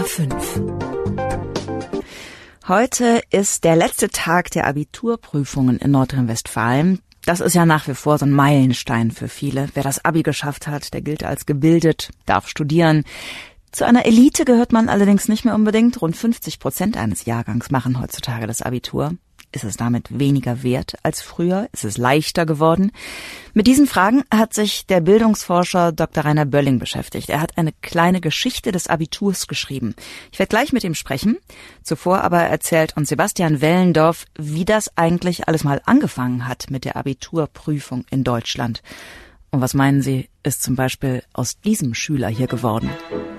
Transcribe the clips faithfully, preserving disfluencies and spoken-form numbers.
fünf. Heute ist der letzte Tag der Abiturprüfungen in Nordrhein-Westfalen. Das ist ja nach wie vor so ein Meilenstein für viele. Wer das Abi geschafft hat, der gilt als gebildet, darf studieren. Zu einer Elite gehört man allerdings nicht mehr unbedingt. Rund fünfzig Prozent eines Jahrgangs machen heutzutage das Abitur. Ist es damit weniger wert als früher? Ist es leichter geworden? Mit diesen Fragen hat sich der Bildungsforscher Doktor Rainer Bölling beschäftigt. Er hat eine kleine Geschichte des Abiturs geschrieben. Ich werde gleich mit ihm sprechen. Zuvor aber erzählt uns Sebastian Wellendorf, wie das eigentlich alles mal angefangen hat mit der Abiturprüfung in Deutschland. Und was meinen Sie, ist zum Beispiel aus diesem Schüler hier geworden?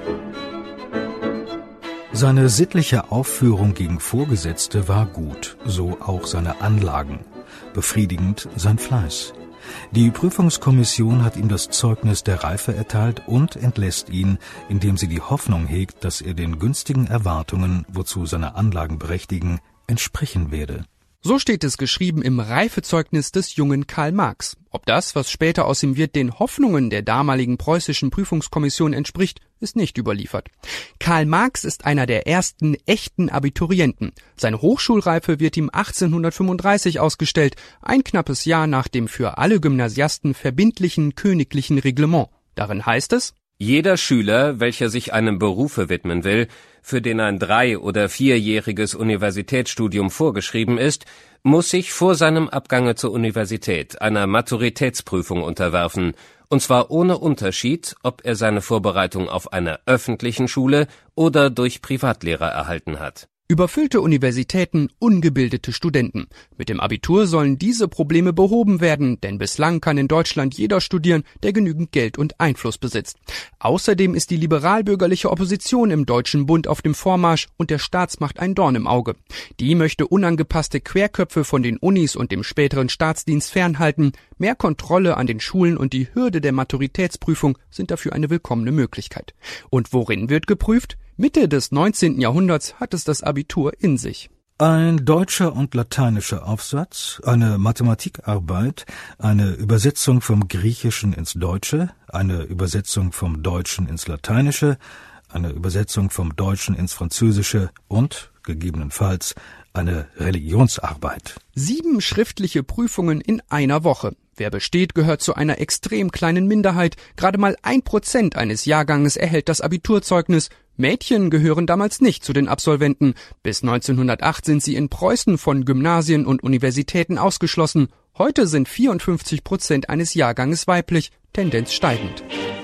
Seine sittliche Aufführung gegen Vorgesetzte war gut, so auch seine Anlagen. Befriedigend sein Fleiß. Die Prüfungskommission hat ihm das Zeugnis der Reife erteilt und entlässt ihn, indem sie die Hoffnung hegt, dass er den günstigen Erwartungen, wozu seine Anlagen berechtigen, entsprechen werde. So steht es geschrieben im Reifezeugnis des jungen Karl Marx. Ob das, was später aus ihm wird, den Hoffnungen der damaligen preußischen Prüfungskommission entspricht, ist nicht überliefert. Karl Marx ist einer der ersten echten Abiturienten. Seine Hochschulreife wird ihm achtzehnhundertfünfunddreißig ausgestellt, ein knappes Jahr nach dem für alle Gymnasiasten verbindlichen königlichen Reglement. Darin heißt es: Jeder Schüler, welcher sich einem Berufe widmen will, für den ein drei- oder vierjähriges Universitätsstudium vorgeschrieben ist, muss sich vor seinem Abgange zur Universität einer Maturitätsprüfung unterwerfen, und zwar ohne Unterschied, ob er seine Vorbereitung auf einer öffentlichen Schule oder durch Privatlehrer erhalten hat. Überfüllte Universitäten, ungebildete Studenten. Mit dem Abitur sollen diese Probleme behoben werden, denn bislang kann in Deutschland jeder studieren, der genügend Geld und Einfluss besitzt. Außerdem ist die liberal-bürgerliche Opposition im Deutschen Bund auf dem Vormarsch und der Staatsmacht ein Dorn im Auge. Die möchte unangepasste Querköpfe von den Unis und dem späteren Staatsdienst fernhalten. Mehr Kontrolle an den Schulen und die Hürde der Maturitätsprüfung sind dafür eine willkommene Möglichkeit. Und worin wird geprüft? Mitte des neunzehnten Jahrhunderts hat es das Abitur in sich. Ein deutscher und lateinischer Aufsatz, eine Mathematikarbeit, eine Übersetzung vom Griechischen ins Deutsche, eine Übersetzung vom Deutschen ins Lateinische, eine Übersetzung vom Deutschen ins Französische und, gegebenenfalls, eine Religionsarbeit. Sieben schriftliche Prüfungen in einer Woche. Wer besteht, gehört zu einer extrem kleinen Minderheit. Gerade mal ein Prozent eines Jahrganges erhält das Abiturzeugnis. Mädchen gehören damals nicht zu den Absolventen. Bis neunzehnhundertacht sind sie in Preußen von Gymnasien und Universitäten ausgeschlossen. Heute sind vierundfünfzig Prozent eines Jahrganges weiblich, Tendenz steigend.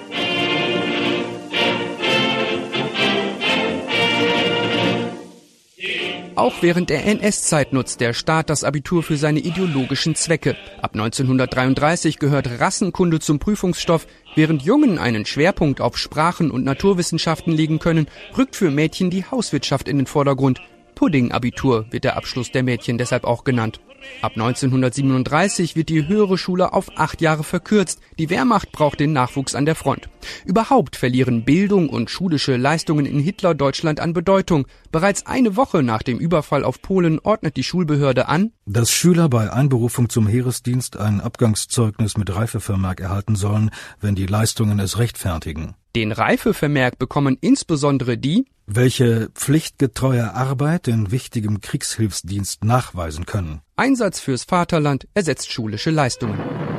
Auch während der N S-Zeit nutzt der Staat das Abitur für seine ideologischen Zwecke. Ab neunzehnhundertdreiunddreißig gehört Rassenkunde zum Prüfungsstoff. Während Jungen einen Schwerpunkt auf Sprachen und Naturwissenschaften legen können, rückt für Mädchen die Hauswirtschaft in den Vordergrund. Pudding-Abitur wird der Abschluss der Mädchen deshalb auch genannt. Ab neunzehnhundertsiebenunddreißig wird die höhere Schule auf acht Jahre verkürzt. Die Wehrmacht braucht den Nachwuchs an der Front. Überhaupt verlieren Bildung und schulische Leistungen in Hitler-Deutschland an Bedeutung. Bereits eine Woche nach dem Überfall auf Polen ordnet die Schulbehörde an, dass Schüler bei Einberufung zum Heeresdienst ein Abgangszeugnis mit Reifevermerk erhalten sollen, wenn die Leistungen es rechtfertigen. Den Reifevermerk bekommen insbesondere die, welche pflichtgetreue Arbeit in wichtigem Kriegshilfsdienst nachweisen können. Einsatz fürs Vaterland ersetzt schulische Leistungen.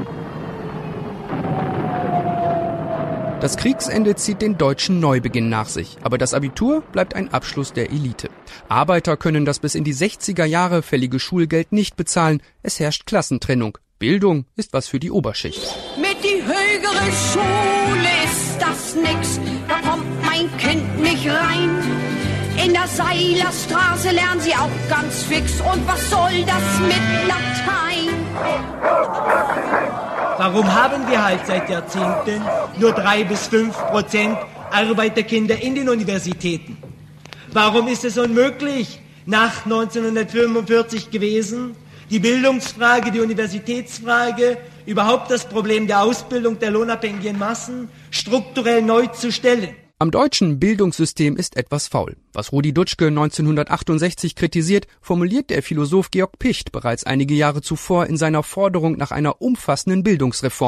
Das Kriegsende zieht den deutschen Neubeginn nach sich, aber das Abitur bleibt ein Abschluss der Elite. Arbeiter können das bis in die sechziger Jahre fällige Schulgeld nicht bezahlen, es herrscht Klassentrennung. Bildung ist was für die Oberschicht. Mit die höhere Schule ist das nix, da kommt mein Kind nicht rein. In der Seilerstraße lernen sie auch ganz fix, und was soll das mit Latein? Warum haben wir halt seit Jahrzehnten nur drei bis fünf Prozent Arbeiterkinder in den Universitäten? Warum ist es unmöglich, nach neunzehnhundertfünfundvierzig gewesen, die Bildungsfrage, die Universitätsfrage, überhaupt das Problem der Ausbildung der lohnabhängigen Massen strukturell neu zu stellen? Am deutschen Bildungssystem ist etwas faul. Was Rudi Dutschke neunzehnhundertachtundsechzig kritisiert, formuliert der Philosoph Georg Picht bereits einige Jahre zuvor in seiner Forderung nach einer umfassenden Bildungsreform.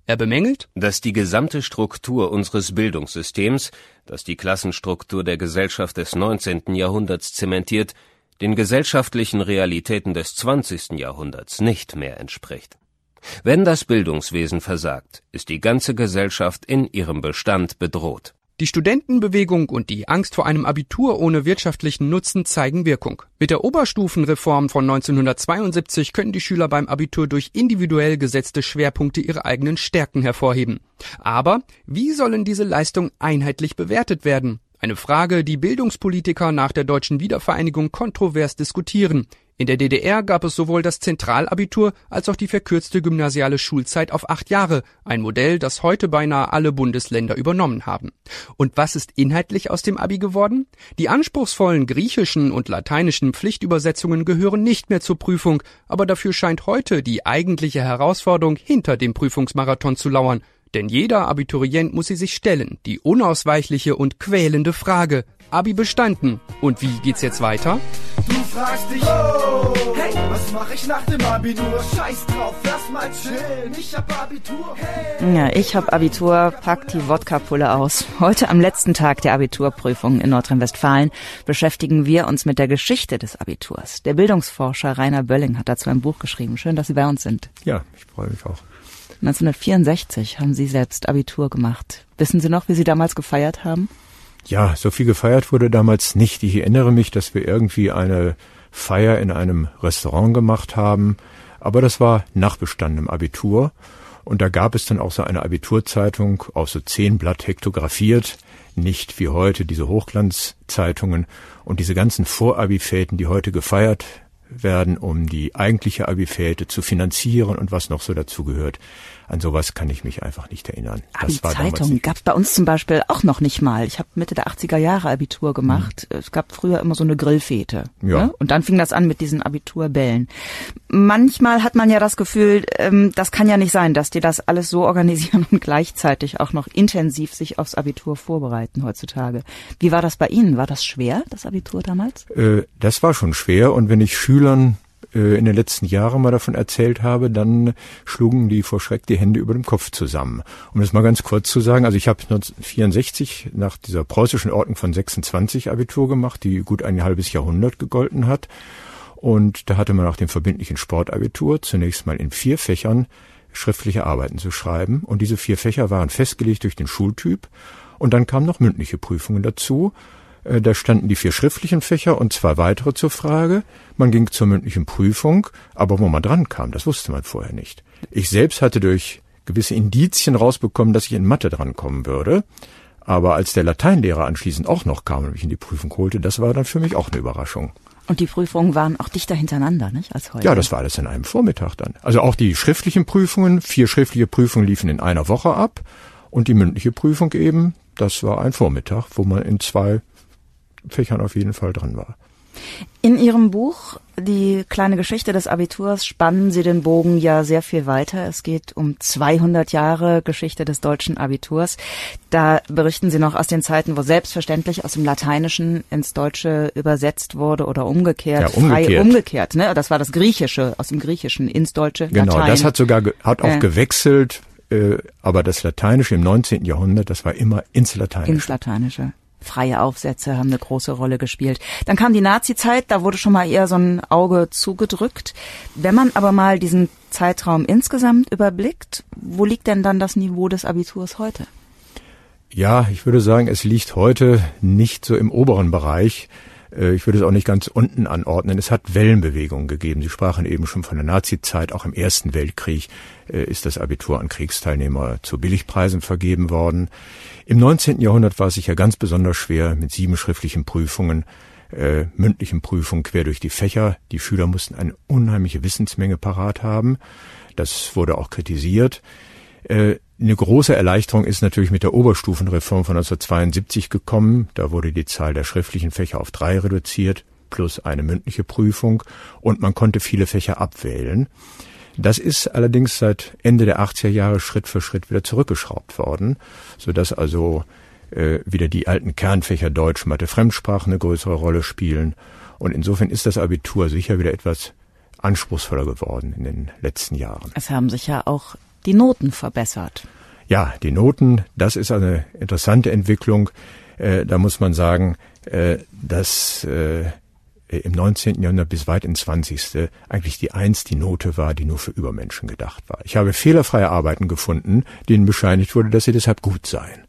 Er bemängelt, dass die gesamte Struktur unseres Bildungssystems, das die Klassenstruktur der Gesellschaft des neunzehnten Jahrhunderts zementiert, den gesellschaftlichen Realitäten des zwanzigsten Jahrhunderts nicht mehr entspricht. Wenn das Bildungswesen versagt, ist die ganze Gesellschaft in ihrem Bestand bedroht. Die Studentenbewegung und die Angst vor einem Abitur ohne wirtschaftlichen Nutzen zeigen Wirkung. Mit der Oberstufenreform von neunzehnhundertzweiundsiebzig können die Schüler beim Abitur durch individuell gesetzte Schwerpunkte ihre eigenen Stärken hervorheben. Aber wie sollen diese Leistungen einheitlich bewertet werden? Eine Frage, die Bildungspolitiker nach der deutschen Wiedervereinigung kontrovers diskutieren. In der D D R gab es sowohl das Zentralabitur als auch die verkürzte gymnasiale Schulzeit auf acht Jahre, ein Modell, das heute beinahe alle Bundesländer übernommen haben. Und was ist inhaltlich aus dem Abi geworden? Die anspruchsvollen griechischen und lateinischen Pflichtübersetzungen gehören nicht mehr zur Prüfung, aber dafür scheint heute die eigentliche Herausforderung hinter dem Prüfungsmarathon zu lauern. Denn jeder Abiturient muss sie sich stellen, die unausweichliche und quälende Frage: Abi bestanden. Und wie geht's jetzt weiter? Du fragst dich, oh, hey, was mach ich nach dem Abitur? Scheiß drauf, lass mal chillen, ich hab Abitur, hey. Ja, ich hab Abitur, pack die Wodka-Pulle aus. Heute am letzten Tag der Abiturprüfung in Nordrhein-Westfalen beschäftigen wir uns mit der Geschichte des Abiturs. Der Bildungsforscher Rainer Bölling hat dazu ein Buch geschrieben. Schön, dass Sie bei uns sind. Ja, ich freue mich auch. neunzehnhundertvierundsechzig haben Sie selbst Abitur gemacht. Wissen Sie noch, wie Sie damals gefeiert haben? Ja, so viel gefeiert wurde damals nicht. Ich erinnere mich, dass wir irgendwie eine Feier in einem Restaurant gemacht haben. Aber das war nach bestandenem Abitur. Und da gab es dann auch so eine Abiturzeitung, auf so zehn Blatt hektografiert. Nicht wie heute diese Hochglanzzeitungen. Und diese ganzen Vorabi-Fäten, die heute gefeiert werden, um die eigentliche Abi-Fäte zu finanzieren und was noch so dazu gehört. An sowas kann ich mich einfach nicht erinnern. Abi-Zeitung gab es bei uns zum Beispiel auch noch nicht mal. Ich habe Mitte der achtziger Jahre Abitur gemacht. Mhm. Es gab früher immer so eine Grillfete. Ja. Ne? Und dann fing das an mit diesen Abiturbällen. Manchmal hat man ja das Gefühl, ähm, das kann ja nicht sein, dass die das alles so organisieren und gleichzeitig auch noch intensiv sich aufs Abitur vorbereiten heutzutage. Wie war das bei Ihnen? War das schwer, das Abitur damals? Äh, das war schon schwer. Und wenn ich Schülern in den letzten Jahren mal davon erzählt habe, dann schlugen die vor Schreck die Hände über dem Kopf zusammen. Um das mal ganz kurz zu sagen, also ich habe neunzehnhundertvierundsechzig nach dieser preußischen Ordnung von sechsundzwanzig Abitur gemacht, die gut ein halbes Jahrhundert gegolten hat. Und da hatte man auch den verbindlichen Sportabitur zunächst mal in vier Fächern schriftliche Arbeiten zu schreiben. Und diese vier Fächer waren festgelegt durch den Schultyp. Und dann kamen noch mündliche Prüfungen dazu. Da standen die vier schriftlichen Fächer und zwei weitere zur Frage. Man ging zur mündlichen Prüfung, aber wo man dran kam, das wusste man vorher nicht. Ich selbst hatte durch gewisse Indizien rausbekommen, dass ich in Mathe drankommen würde. Aber als der Lateinlehrer anschließend auch noch kam und mich in die Prüfung holte, das war dann für mich auch eine Überraschung. Und die Prüfungen waren auch dichter hintereinander, nicht, als heute? Ja, das war alles in einem Vormittag dann. Also auch die schriftlichen Prüfungen, vier schriftliche Prüfungen liefen in einer Woche ab. Und die mündliche Prüfung eben, das war ein Vormittag, wo man in zwei Fächern auf jeden Fall dran war. In Ihrem Buch Die kleine Geschichte des Abiturs spannen Sie den Bogen ja sehr viel weiter. Es geht um zweihundert Jahre Geschichte des deutschen Abiturs. Da berichten Sie noch aus den Zeiten, wo selbstverständlich aus dem Lateinischen ins Deutsche übersetzt wurde oder umgekehrt. Ja, umgekehrt. Frei umgekehrt, ne? Das war das Griechische, aus dem Griechischen ins Deutsche. Genau, Latein. Das hat sogar ge- hat auch äh. gewechselt, äh, aber das Lateinische im neunzehnten Jahrhundert, das war immer ins Lateinische. Ins Lateinische. Freie Aufsätze haben eine große Rolle gespielt. Dann kam die Nazi-Zeit, da wurde schon mal eher so ein Auge zugedrückt. Wenn man aber mal diesen Zeitraum insgesamt überblickt, wo liegt denn dann das Niveau des Abiturs heute? Ja, ich würde sagen, es liegt heute nicht so im oberen Bereich. Ich würde es auch nicht ganz unten anordnen. Es hat Wellenbewegungen gegeben. Sie sprachen eben schon von der Nazi-Zeit. Auch im Ersten Weltkrieg ist das Abitur an Kriegsteilnehmer zu Billigpreisen vergeben worden. Im neunzehnten Jahrhundert war es sicher ganz besonders schwer mit sieben schriftlichen Prüfungen, äh, mündlichen Prüfungen quer durch die Fächer. Die Schüler mussten eine unheimliche Wissensmenge parat haben. Das wurde auch kritisiert. Äh, Eine große Erleichterung ist natürlich mit der Oberstufenreform von neunzehnhundertzweiundsiebzig gekommen. Da wurde die Zahl der schriftlichen Fächer auf drei reduziert, plus eine mündliche Prüfung. Und man konnte viele Fächer abwählen. Das ist allerdings seit Ende der achtziger Jahre Schritt für Schritt wieder zurückgeschraubt worden, sodass also äh, wieder die alten Kernfächer Deutsch, Mathe, Fremdsprachen eine größere Rolle spielen. Und insofern ist das Abitur sicher wieder etwas anspruchsvoller geworden in den letzten Jahren. Es haben sich ja auch die Noten verbessert. Ja, die Noten, das ist eine interessante Entwicklung. Äh, da muss man sagen, äh, dass äh, im neunzehnten. Jahrhundert bis weit ins zwanzigste eigentlich die Eins die Note war, die nur für Übermenschen gedacht war. Ich habe fehlerfreie Arbeiten gefunden, denen bescheinigt wurde, dass sie deshalb gut seien.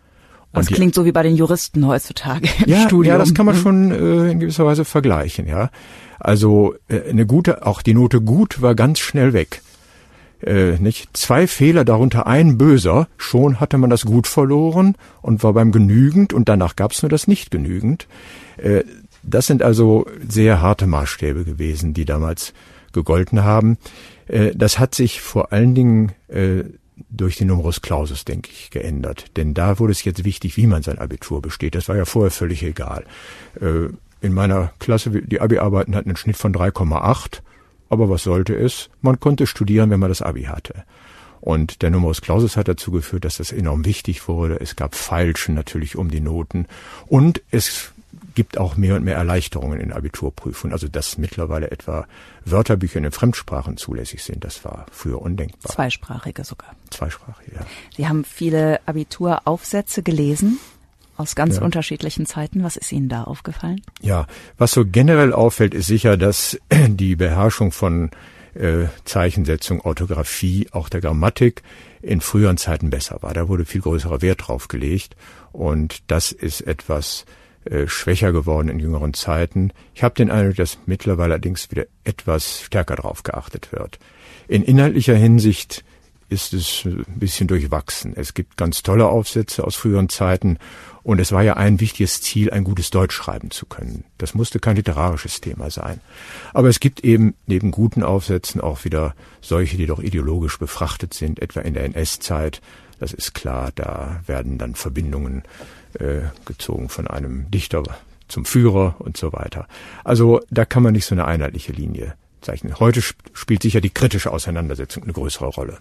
Das die, klingt so wie bei den Juristen heutzutage im ja, Studium. Ja, das kann man schon äh, in gewisser Weise vergleichen. Ja, also äh, eine gute, auch die Note gut war ganz schnell weg. Äh, nicht zwei Fehler, darunter ein böser, schon hatte man das Gut verloren und war beim genügend und danach gab es nur das nicht genügend. Äh, das sind also sehr harte Maßstäbe gewesen, die damals gegolten haben. Äh, das hat sich vor allen Dingen äh, durch den Numerus Clausus, denke ich, geändert. Denn da wurde es jetzt wichtig, wie man sein Abitur besteht. Das war ja vorher völlig egal. Äh, in meiner Klasse, die Abi-Arbeiten hatten einen Schnitt von drei Komma acht. Aber was sollte es? Man konnte studieren, wenn man das Abi hatte. Und der Numerus Clausus hat dazu geführt, dass das enorm wichtig wurde. Es gab Feilschen natürlich um die Noten. Und es gibt auch mehr und mehr Erleichterungen in Abiturprüfungen. Also dass mittlerweile etwa Wörterbücher in den Fremdsprachen zulässig sind, das war früher undenkbar. Zweisprachige sogar. Zweisprachige, ja. Sie haben viele Abituraufsätze gelesen aus ganz ja. unterschiedlichen Zeiten. Was ist Ihnen da aufgefallen? Ja, was so generell auffällt, ist sicher, dass die Beherrschung von äh, Zeichensetzung, Orthographie, auch der Grammatik in früheren Zeiten besser war. Da wurde viel größerer Wert drauf gelegt und das ist etwas äh, schwächer geworden in jüngeren Zeiten. Ich habe den Eindruck, dass mittlerweile allerdings wieder etwas stärker drauf geachtet wird. In inhaltlicher Hinsicht ist es ein bisschen durchwachsen. Es gibt ganz tolle Aufsätze aus früheren Zeiten und es war ja ein wichtiges Ziel, ein gutes Deutsch schreiben zu können. Das musste kein literarisches Thema sein. Aber es gibt eben neben guten Aufsätzen auch wieder solche, die doch ideologisch befrachtet sind, etwa in der N S-Zeit. Das ist klar, da werden dann Verbindungen äh, gezogen von einem Dichter zum Führer und so weiter. Also da kann man nicht so eine einheitliche Linie zeichnen. Heute spielt sicher die kritische Auseinandersetzung eine größere Rolle.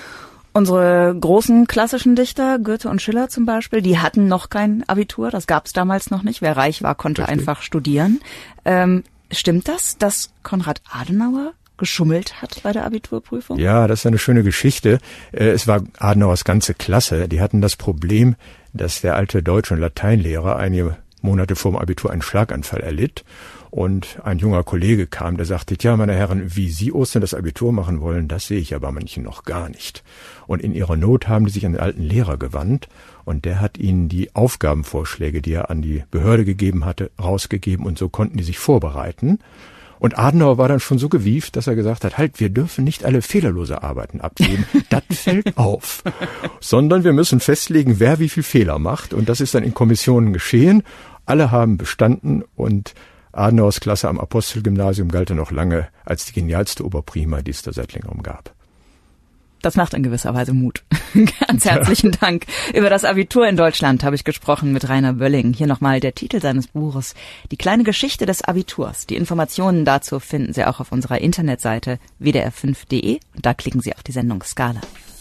Unsere großen klassischen Dichter, Goethe und Schiller zum Beispiel, die hatten noch kein Abitur, das gab es damals noch nicht. Wer reich war, konnte Richtig. einfach studieren. Ähm, stimmt das, dass Konrad Adenauer geschummelt hat bei der Abiturprüfung? Ja, das ist eine schöne Geschichte. Es war Adenauers ganze Klasse. Die hatten das Problem, dass der alte Deutsch- und Lateinlehrer einige Monate vor dem Abitur einen Schlaganfall erlitt. Und ein junger Kollege kam, der sagte, ja, meine Herren, wie Sie Ostern das Abitur machen wollen, das sehe ich ja bei manchen noch gar nicht. Und in ihrer Not haben die sich an den alten Lehrer gewandt und der hat ihnen die Aufgabenvorschläge, die er an die Behörde gegeben hatte, rausgegeben und so konnten die sich vorbereiten. Und Adenauer war dann schon so gewieft, dass er gesagt hat, halt, wir dürfen nicht alle fehlerlose Arbeiten abgeben, das fällt auf. Sondern wir müssen festlegen, wer wie viel Fehler macht. Und das ist dann in Kommissionen geschehen. Alle haben bestanden und Adenauers Klasse am Apostelgymnasium galt er noch lange als die genialste Oberprima, die es da seit längerem gab. Das macht in gewisser Weise Mut. Ganz herzlichen ja. Dank. Über das Abitur in Deutschland habe ich gesprochen mit Rainer Bölling. Hier nochmal der Titel seines Buches, Die kleine Geschichte des Abiturs. Die Informationen dazu finden Sie auch auf unserer Internetseite w d r fünf punkt d e und da klicken Sie auf die Sendung Skala.